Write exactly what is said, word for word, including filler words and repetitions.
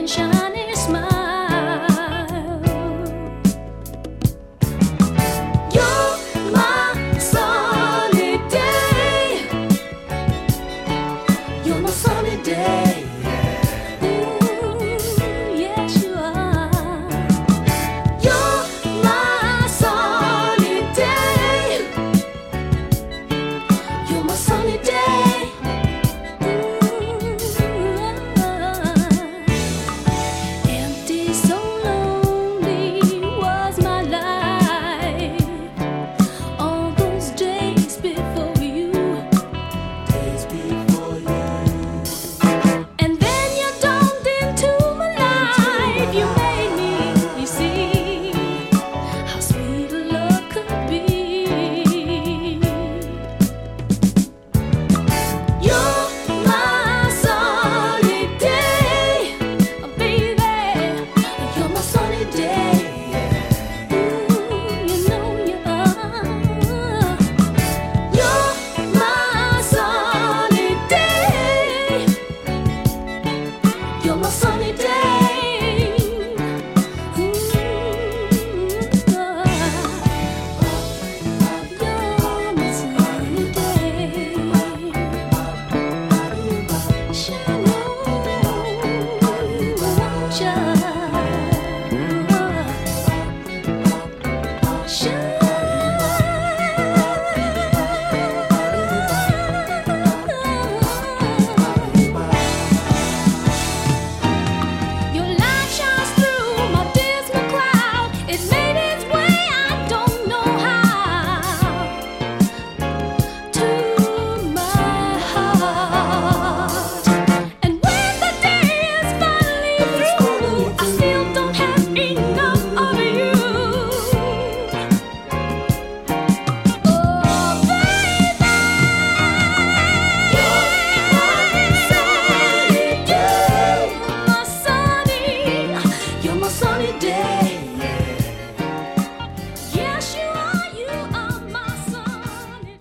and shiny smile. You're my sunny day. You're my sunny day. Ooh, yes you are. You're my sunny day. You're my sunny day. Empty, so lonely was my life. All those days before you, days before you. And then you dawned into my life. You made me see how sweet love could be. You're my sunny day, baby. You're my sunny day. Ooh, you know you are. You're my sunny day. You're my sunny day. Ooh, you're my sunny day. Your light shines through my dismal cloud. It made its way, I don't know how, to my heart. And when the day is finally through, I still don't have enough of you. Oh, baby, you're my sunny day. You're my sunny, you're my sunny day.